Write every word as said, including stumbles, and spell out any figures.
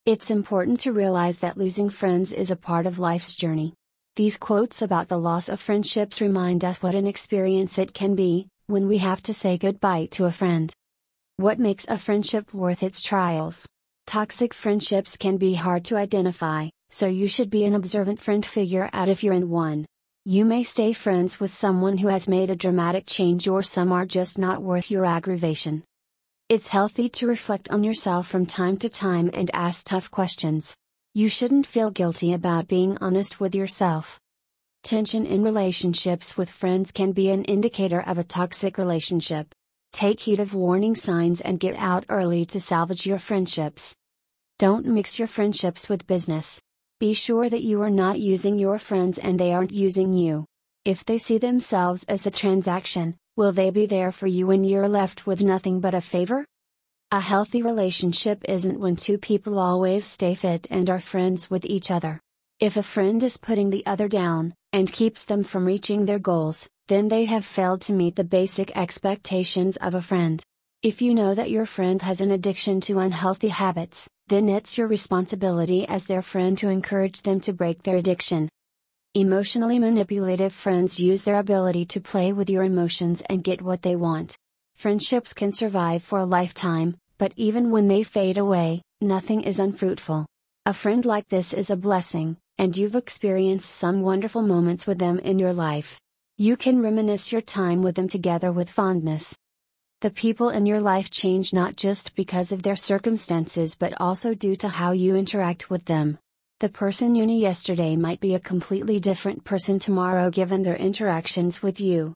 It's important to realize that losing friends is a part of life's journey. These quotes about the loss of friendships remind us what an experience it can be, when we have to say goodbye to a friend. What makes a friendship worth its trials? Toxic friendships can be hard to identify, so you should be an observant friend to figure out if you're in one. You may stay friends with someone who has made a dramatic change, or some are just not worth your aggravation. It's healthy to reflect on yourself from time to time and ask tough questions. You shouldn't feel guilty about being honest with yourself. Tension in relationships with friends can be an indicator of a toxic relationship. Take heed of warning signs and get out early to salvage your friendships. Don't mix your friendships with business. Be sure that you are not using your friends and they aren't using you. If they see themselves as a transaction, will they be there for you when you're left with nothing but a favor? A healthy relationship isn't when two people always stay fit and are friends with each other. If a friend is putting the other down, and keeps them from reaching their goals, then they have failed to meet the basic expectations of a friend. If you know that your friend has an addiction to unhealthy habits, then it's your responsibility as their friend to encourage them to break their addiction. Emotionally manipulative friends use their ability to play with your emotions and get what they want. Friendships can survive for a lifetime, but even when they fade away, nothing is unfruitful. A friend like this is a blessing, and you've experienced some wonderful moments with them in your life. You can reminisce your time with them together with fondness. The people in your life change not just because of their circumstances but also due to how you interact with them. The person you knew yesterday might be a completely different person tomorrow given their interactions with you.